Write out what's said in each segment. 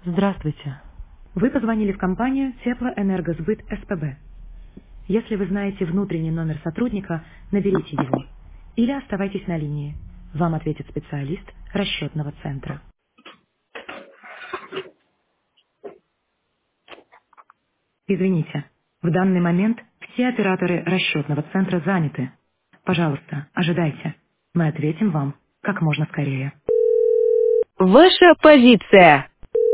Здравствуйте. Вы позвонили в компанию Теплоэнергосбыт СПБ. Если вы знаете внутренний номер сотрудника, наберите его. Или оставайтесь на линии. Вам ответит специалист расчетного центра. Извините, в данный момент все операторы расчетного центра заняты. Пожалуйста, ожидайте. Мы ответим вам как можно скорее. Ваша позиция.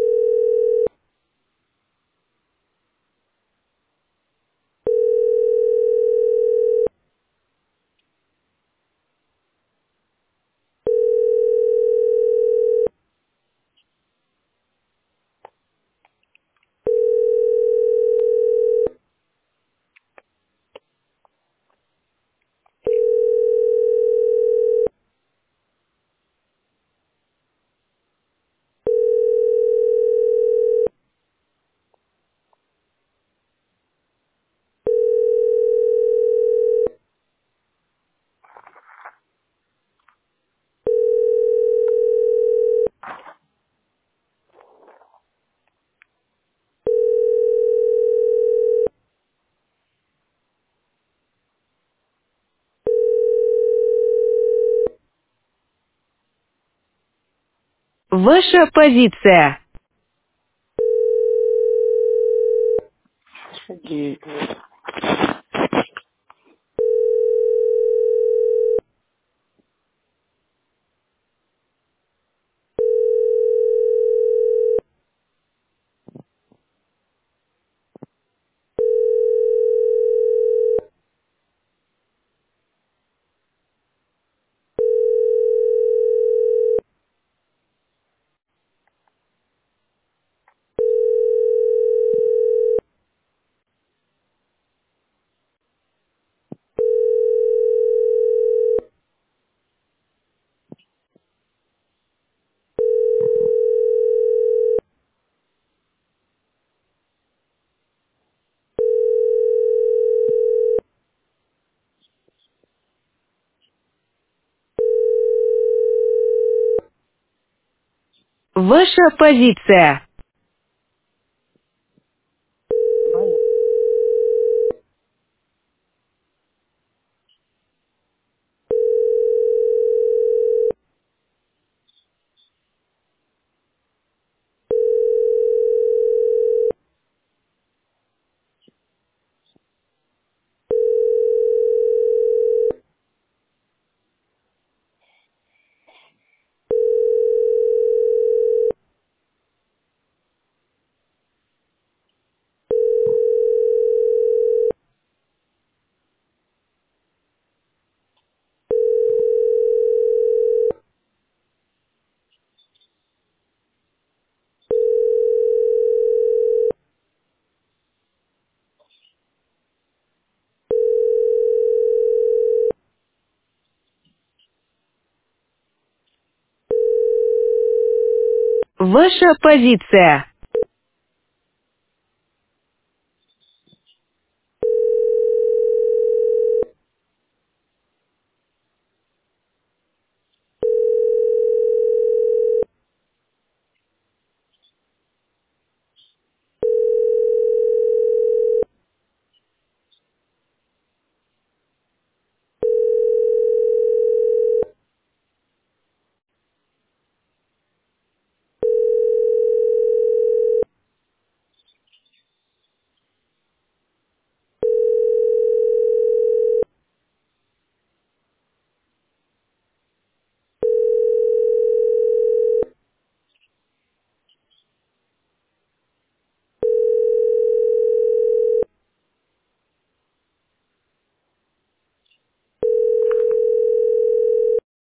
Ваша позиция. Шаги. Ваша позиция. Ваша позиция.